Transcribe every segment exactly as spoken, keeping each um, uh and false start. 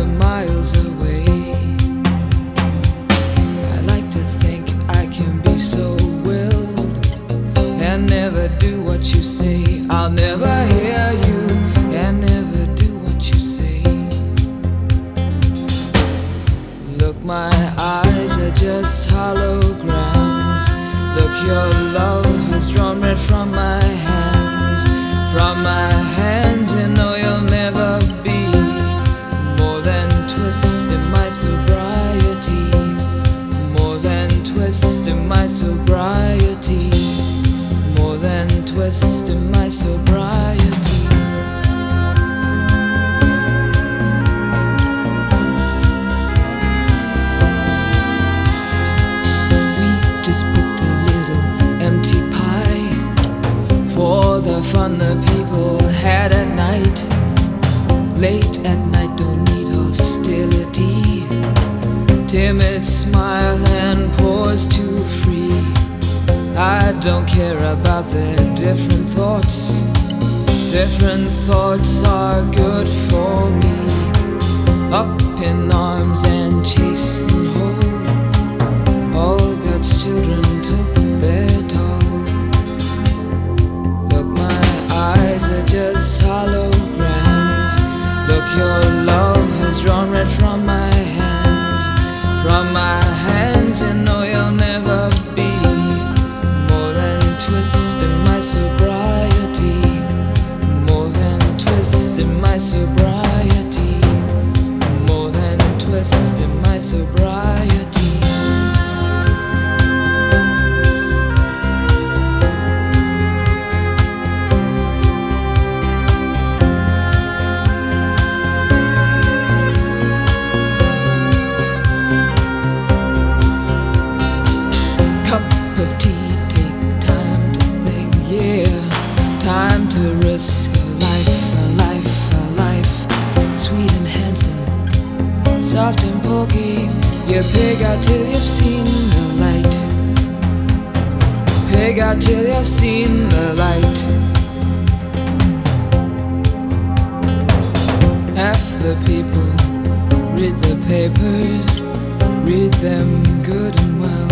miles away. I like to think I can be so willed and never do what you say. I'll never hear you and never do what you say. Look, my eyes are just holograms. Look, your love has drawn red from my hands. From my hands, you know you'll never be more than twist in my sobriety. More than twist in my sobriety. More than twist in my sobriety. We just picked a little empty pie for the fun the people had at night. Late at night, don't need hostility. Timid smile and pause too free. I don't care about their different thoughts. Different thoughts are good for me. Up in arms and chased and whole, all God's children took their toll. Look, my eyes are just holograms. Look, your love has drawn red from my hands. From my hands, you know you'll never be more than twist in my sobriety. More than twist in my sobriety. More than twist in my sobriety. Of tea, take time to think, yeah. Time to risk a life, a life, a life. Sweet and handsome, soft and pokey. You pig out till you've seen the light. Pig out till you've seen the light. Half the people read the papers, read them good and well.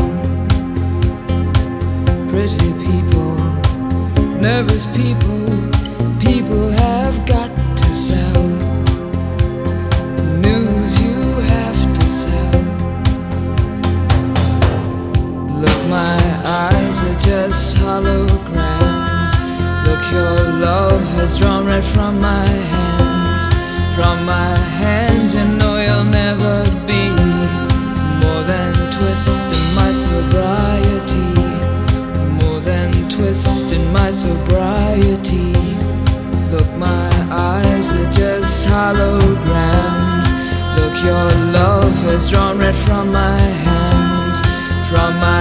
Pretty people, nervous people, people have got to sell. News you have to sell. Look, my eyes are just holograms. Look, your love has drawn red from my hands. From my hands, you know you'll never be more than twist in my sobriety. Twist in my sobriety. Look, my eyes are just holograms. Look, your love has drawn red from my hands. From my